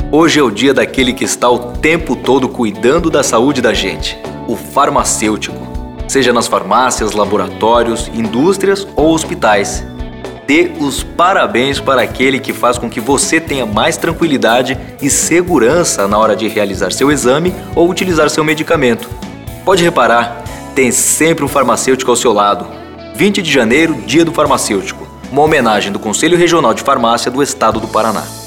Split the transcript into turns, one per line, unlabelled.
Hoje é o dia daquele que está o tempo todo cuidando da saúde da gente, o farmacêutico. Seja nas farmácias, laboratórios, indústrias ou hospitais. Dê os parabéns para aquele que faz com que você tenha mais tranquilidade e segurança na hora de realizar seu exame ou utilizar seu medicamento. Pode reparar, tem sempre um farmacêutico ao seu lado. 20 de janeiro, Dia do Farmacêutico. Uma homenagem do Conselho Regional de Farmácia do Estado do Paraná.